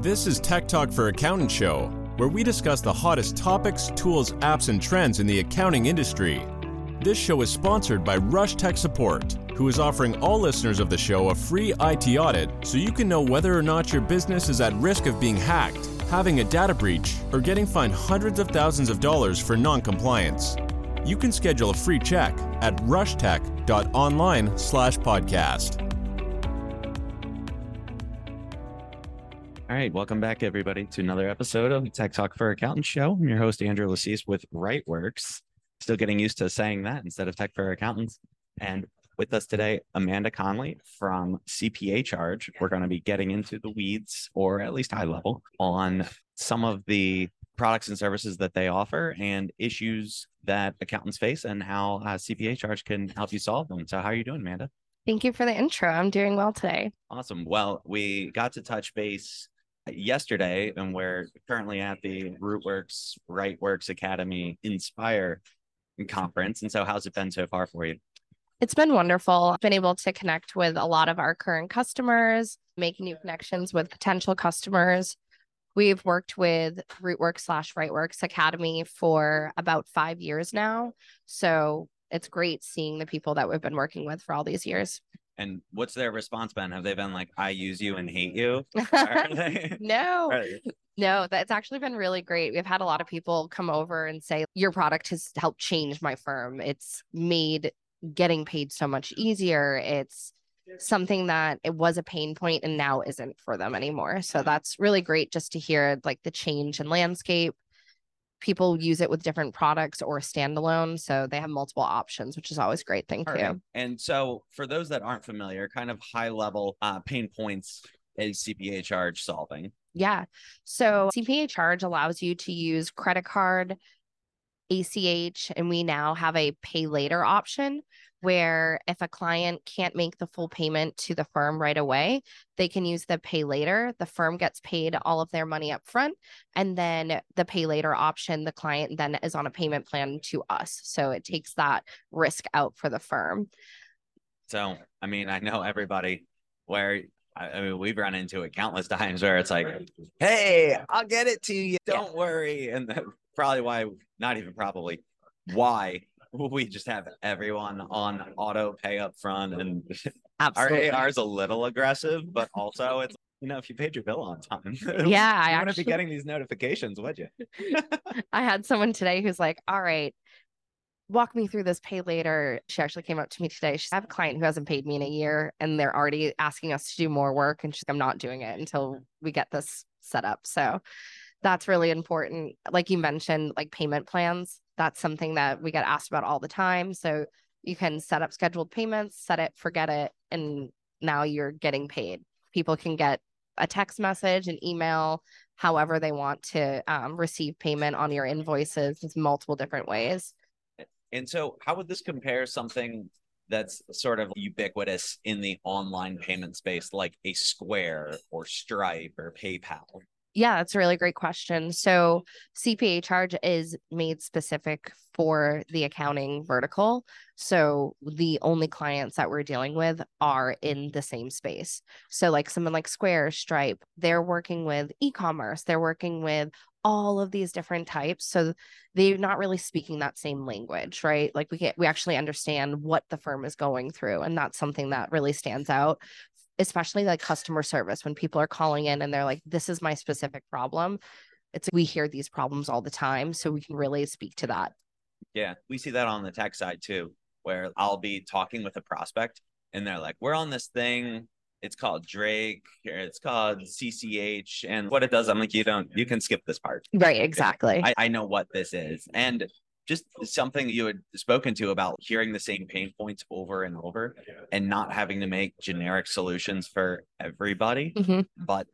This is Tech Talk for Accountant Show, where we discuss the hottest topics, tools, apps, and trends in the accounting industry. This show is sponsored by Rush Tech Support, who is offering all listeners of the show a free IT audit so you can know whether or not your business is at risk of being hacked, having a data breach, or getting fined hundreds of thousands of dollars for non-compliance. You can schedule a free check at rushtech.online/podcast. All right, welcome back, everybody, to another episode of Tech Talk for Accountants Show. I'm your host, Andrew Lassise with WriteWorks. Still getting used to saying that instead of Tech for Accountants. And with us today, Amanda Conley from CPA Charge. We're going to be getting into the weeds, or at least high level, on some of the products and services that they offer and issues that accountants face and how CPA Charge can help you solve them. So how are you doing, Amanda? Thank you for the intro. I'm doing well today. Awesome. Well, we got to touch base yesterday, and we're currently at the Rootworks WriteWorks Academy Inspire conference. And so how's it been so far for you? It's been wonderful. I've been able to connect with a lot of our current customers, make new connections with potential customers. We've worked with Rootworks/WriteWorks Academy for about 5 years now. So it's great seeing the people that we've been working with for all these years. And what's their response been? Have they been like, I use you and hate you? No, that's actually been really great. We've had a lot of people come over and say, your product has helped change my firm. It's made getting paid so much easier. It's something that it was a pain point and now isn't for them anymore. So that's really great just to hear like the change in landscape. People use it with different products or standalone. So they have multiple options, which is always great. Thank you. And so for those that aren't familiar, kind of high level pain points is CPA Charge solving? Yeah. So CPA Charge allows you to use credit card, ACH, and we now have a pay later option where if a client can't make the full payment to the firm right away, they can use the pay later. The firm gets paid all of their money up front, and then the pay later option, the client then is on a payment plan to us. So it takes that risk out for the firm. So, I mean, I know everybody where, I mean, we've run into it countless times where it's like, hey, I'll get it to you. Don't worry. And that's probably why, not even probably, why we just have everyone on auto pay up front, and Absolutely. our AR is a little aggressive, but also it's, you know, if you paid your bill on time, Yeah, you wouldn't be getting these notifications, would you? I had someone today who's like, all right, walk me through this pay later. She actually came up to me today. I have a client who hasn't paid me in a year and they're already asking us to do more work. And she's like, I'm not doing it until we get this set up. So that's really important. Like you mentioned, like payment plans, that's something that we get asked about all the time. So you can set up scheduled payments, set it, forget it, and now you're getting paid. People can get a text message, an email, however they want to receive payment on your invoices. There's multiple different ways. And so how would this compare something that's sort of ubiquitous in the online payment space, like a Square or Stripe or PayPal? Yeah, that's a really great question. So CPA Charge is made specific for the accounting vertical. So the only clients that we're dealing with are in the same space. So like someone like Square, Stripe, they're working with e-commerce, they're working with all of these different types. So they're not really speaking that same language, right? Like we actually understand what the firm is going through. And that's something that really stands out, especially like customer service. When people are calling in and they're like, this is my specific problem. We hear these problems all the time. So we can really speak to that. Yeah, we see that on the tech side too, where I'll be talking with a prospect and they're like, we're on this thing. It's called Drake, or it's called CCH. And what it does, I'm like, you can skip this part. Right, exactly. I know what this is. And just something you had spoken to about hearing the same pain points over and over and not having to make generic solutions for everybody, but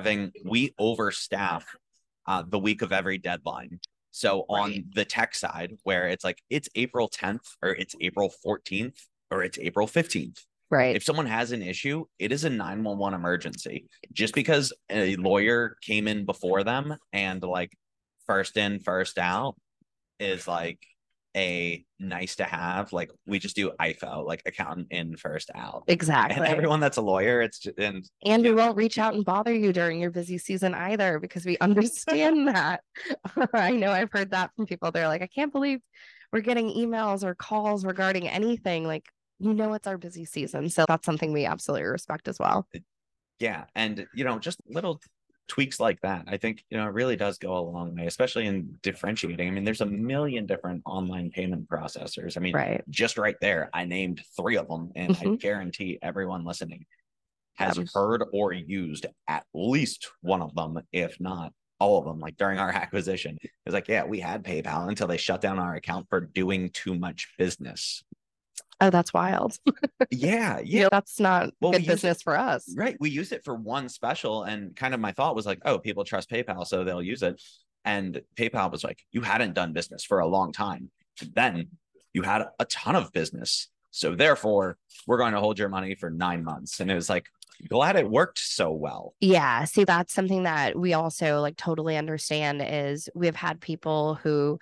we overstaff the week of every deadline. So on the tech side, where it's like, it's April 10th or it's April 14th or it's April 15th. Right. If someone has an issue, it is a 911 emergency. Just because a lawyer came in before them and like first in, first out is like, a nice to have. Like we just do IFO, like accountant in first out. Exactly. And everyone that's a lawyer, it's just, and we won't reach out and bother you during your busy season either, because we understand that. I know I've heard that from people. They're like, I can't believe we're getting emails or calls regarding anything. Like, it's our busy season. So that's something we absolutely respect as well. Yeah. And, just little tweaks like that, I think, it really does go a long way, especially in differentiating. I mean, there's a million different online payment processors. I mean, right. Just right there, I named 3 of them, and I guarantee everyone listening has heard or used at least one of them, if not all of them. Like during our acquisition, it was like, yeah, we had PayPal until they shut down our account for doing too much business. Oh, that's wild. Yeah. That's not good business for us. Right. We use it for one special, and kind of my thought was like, oh, people trust PayPal, so they'll use it. And PayPal was like, you hadn't done business for a long time. Then you had a ton of business. So therefore, we're going to hold your money for 9 months. And it was like, glad it worked so well. Yeah. See, that's something that we also like totally understand is we've had people who,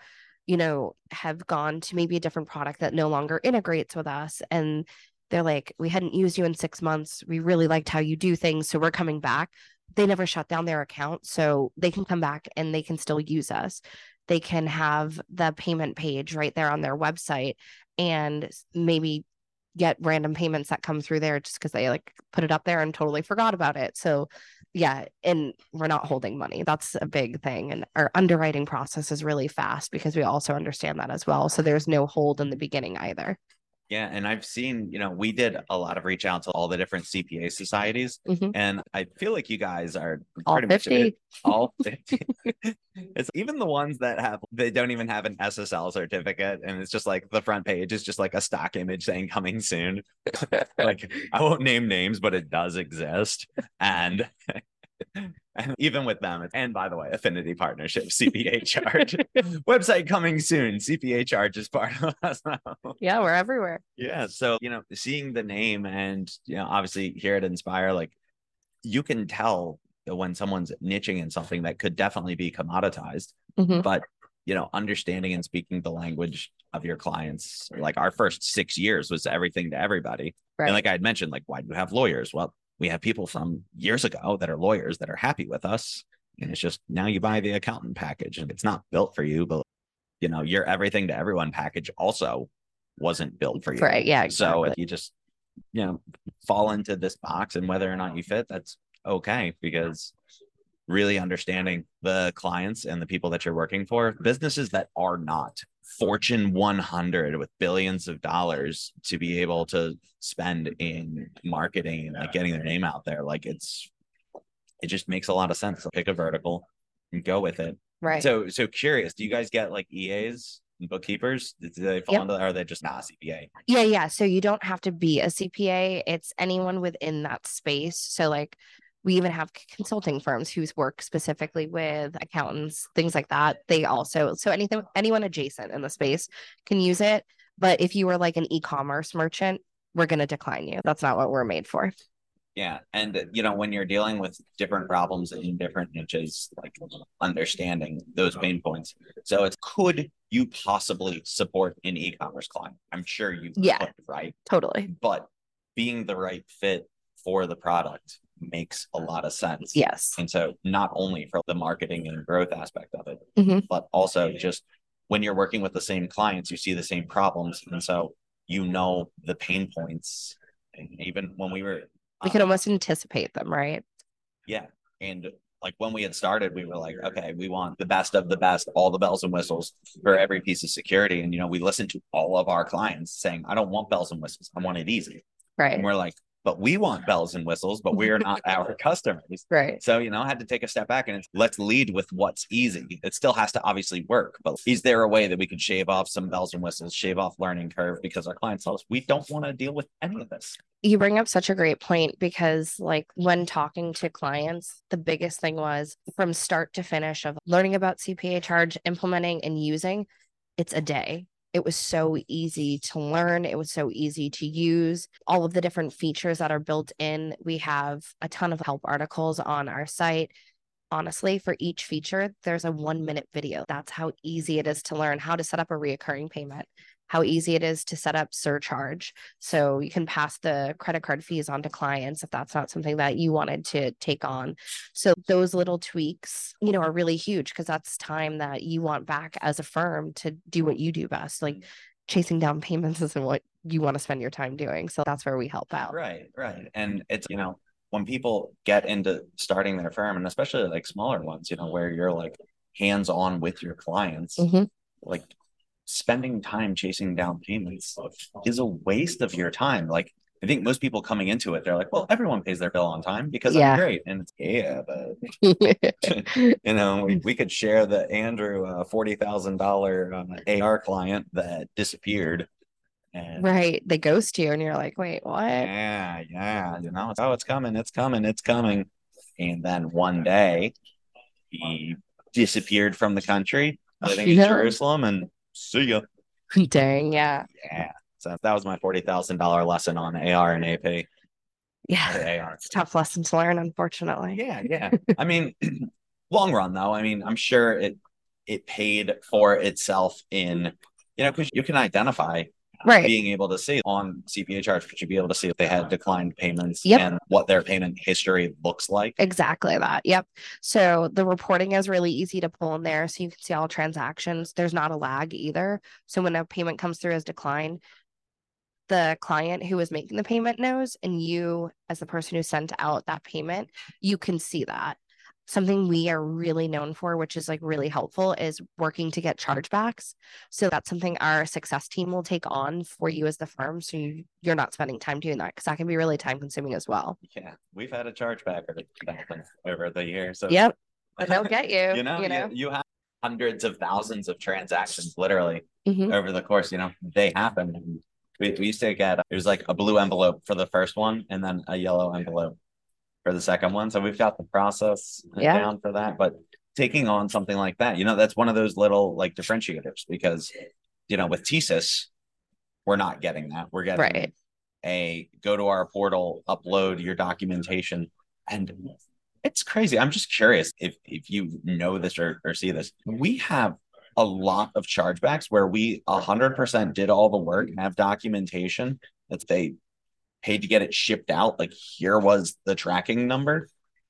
have gone to maybe a different product that no longer integrates with us. And they're like, we hadn't used you in 6 months. We really liked how you do things. So we're coming back. They never shut down their account. So they can come back and they can still use us. They can have the payment page right there on their website and maybe get random payments that come through there just because they like put it up there and totally forgot about it. So yeah, and we're not holding money. That's a big thing. And our underwriting process is really fast because we also understand that as well. So there's no hold in the beginning either. Yeah. And I've seen, we did a lot of reach out to all the different CPA societies. And I feel like you guys are all pretty 50. Much all 50. It's even the ones that they don't even have an SSL certificate. And it's just like the front page is just like a stock image saying coming soon. Like I won't name names, but it does exist. And even with them, and by the way, affinity partnership, CPA charge, website coming soon, CPA charge is part of us now. Yeah, we're everywhere. Yeah. So, seeing the name and, obviously here at Inspire, like you can tell when someone's niching in something that could definitely be commoditized, but, understanding and speaking the language of your clients, like our first 6 years was everything to everybody. Right. And like I had mentioned, like, why do you have lawyers? Well, we have people from years ago that are lawyers that are happy with us. And it's just now you buy the accountant package and it's not built for you, but your everything to everyone package also wasn't built for you. Right. Yeah. Exactly. So if you just, fall into this box and whether or not you fit, that's okay. Because really understanding the clients and the people that you're working for, businesses that are not Fortune 100 with billions of dollars to be able to spend in marketing and like getting their name out there. Like it just makes a lot of sense to pick a vertical and go with it. Right. So curious, do you guys get like EAs and bookkeepers? Do they fall into, or are they just not a CPA? Yeah. So you don't have to be a CPA. It's anyone within that space. So like we even have consulting firms whose work specifically with accountants, things like that. They also, so anyone adjacent in the space can use it. But if you were like an e-commerce merchant, we're going to decline you. That's not what we're made for. Yeah. And, when you're dealing with different problems in different niches, like understanding those pain points. So could you possibly support an e-commerce client? I'm sure you could, right? Totally. But being the right fit for the product makes a lot of sense. Yes. And so not only for the marketing and growth aspect of it, but also just when you're working with the same clients, you see the same problems. And so, the pain points. And even when we could almost anticipate them, right? Yeah. And like when we had started, we were like, okay, we want the best of the best, all the bells and whistles for every piece of security. And, we listened to all of our clients saying, I don't want bells and whistles. I want it easy. Right. And we're like, but we want bells and whistles, but we are not our customers. Right. So, I had to take a step back and let's lead with what's easy. It still has to obviously work, but is there a way that we could shave off some bells and whistles, shave off learning curve? Because our clients tell us we don't want to deal with any of this. You bring up such a great point because like when talking to clients, the biggest thing was from start to finish of learning about CPA charge, implementing and using, it's a day. It was so easy to learn. It was so easy to use all of the different features that are built in. We have a ton of help articles on our site honestly, for each feature, there's a 1-minute video. That's how easy it is to learn how to set up a reoccurring payment, how easy it is to set up surcharge. So you can pass the credit card fees on to clients if that's not something that you wanted to take on. So those little tweaks, are really huge because that's time that you want back as a firm to do what you do best. Like chasing down payments isn't what you want to spend your time doing. So that's where we help out. Right. And it's, when people get into starting their firm, and especially like smaller ones, where you're like hands-on with your clients, like spending time chasing down payments is a waste of your time. Like, I think most people coming into it, they're like, well, everyone pays their bill on time because I'm great. And but we could share the Andrew $40,000 AR client that disappeared. And right. They ghost you and you're like, wait, what? Yeah. It's coming. And then one day he disappeared from the country, living in Jerusalem, and see ya. Dang, yeah. Yeah. So that was my $40,000 lesson on AR and AP. Yeah. AR. It's a tough lesson to learn, unfortunately. Yeah. I mean, long run though, I'm sure it paid for itself in, because you can identify being able to see on CPA charge, could you be able to see if they had declined payments and what their payment history looks like? Exactly that. Yep. So the reporting is really easy to pull in there. So you can see all transactions. There's not a lag either. So when a payment comes through as decline, the client who is making the payment knows, and you, as the person who sent out that payment, you can see that. Something we are really known for, which is like really helpful, is working to get chargebacks. So that's something our success team will take on for you as the firm. So you're not spending time doing that, because that can be really time consuming as well. Yeah. We've had a chargeback over the years. So yep. But they'll get you. You have hundreds of thousands of transactions literally over the course, they happen. We used to get, it was like a blue envelope for the first one and then a yellow envelope for the second one. So we've got the process down for that. But taking on something like that, that's one of those little like differentiators, because, with TSYS, we're not getting that. We're getting a go to our portal, upload your documentation. And it's crazy. I'm just curious if you know this or see this. We have a lot of chargebacks where we 100% did all the work and have documentation that they paid to get it shipped out. Like, here was the tracking number,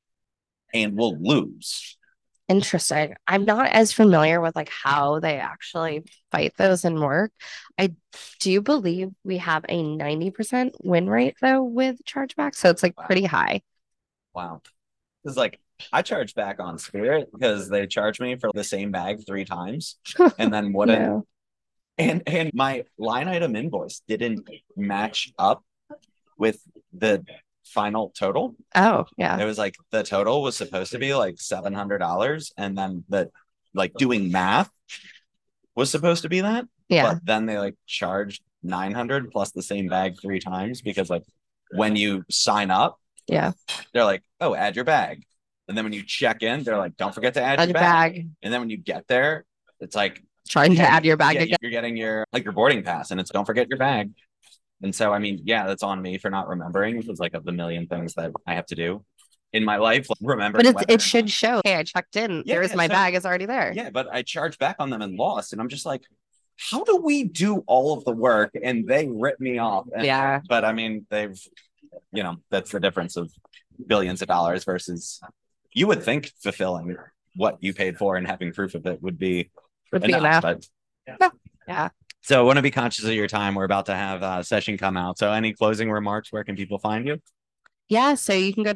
and we'll lose. Interesting. I'm not as familiar with like how they actually fight those and work. I do believe we have a 90% win rate though with chargebacks. So it's like pretty high. Wow. It's like, I charge back on Spirit because they charge me for the same bag 3 times and then wouldn't. And my line item invoice didn't match up with the final total. Oh, yeah. It was like the total was supposed to be like $700, and then the like doing math was supposed to be that. Yeah. But then they like charged $900 plus the same bag 3 times, because like when you sign up, they're like, oh, add your bag. And then when you check in, they're like, don't forget to add your bag. And then when you get there, it's like trying to add your bag again. You're getting your boarding pass, and it's don't forget your bag. And so, that's on me for not remembering. It was like of the million things that I have to do in my life, remember. But it should show, hey, I checked in. My bag is already there. Yeah, but I charged back on them and lost. And I'm just like, how do we do all of the work and they rip me off? And, but they've, that's the difference of billions of dollars versus, you would think fulfilling what you paid for and having proof of it would be enough. But yeah. So I want to be conscious of your time. We're about to have a session come out. So any closing remarks? Where can people find you? Yeah, so you can go to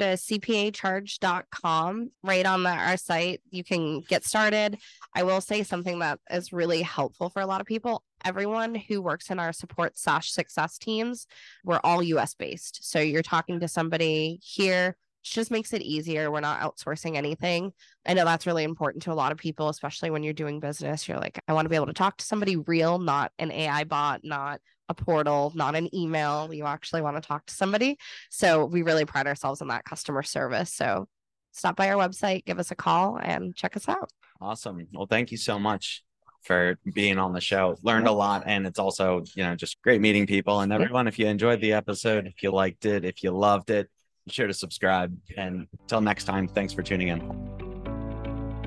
cpacharge.com. Right on our site, you can get started. I will say something that is really helpful for a lot of people. Everyone who works in our support/success teams, we're all US based. So you're talking to somebody here. Just makes it easier. We're not outsourcing anything. I know that's really important to a lot of people, especially when you're doing business. You're like, I want to be able to talk to somebody real, not an AI bot, not a portal, not an email. You actually want to talk to somebody. So we really pride ourselves on that customer service. So stop by our website, give us a call, and check us out. Awesome. Well, thank you so much for being on the show. Learned a lot, and it's also, just great meeting people. And everyone, if you enjoyed the episode, if you liked it, if you loved it, be sure to subscribe. And until next time, thanks for tuning in.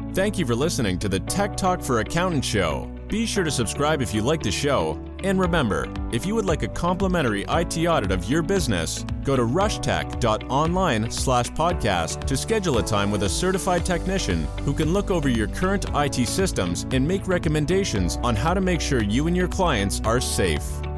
Thank you for listening to the Tech Talk for Accountants show. Be sure to subscribe if you like the show. And remember, if you would like a complimentary IT audit of your business, go to rushtech.online/podcast to schedule a time with a certified technician who can look over your current IT systems and make recommendations on how to make sure you and your clients are safe.